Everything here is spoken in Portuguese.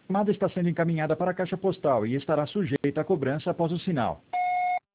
chamada está sendo encaminhada para a caixa postal e estará sujeita a cobrança após o sinal.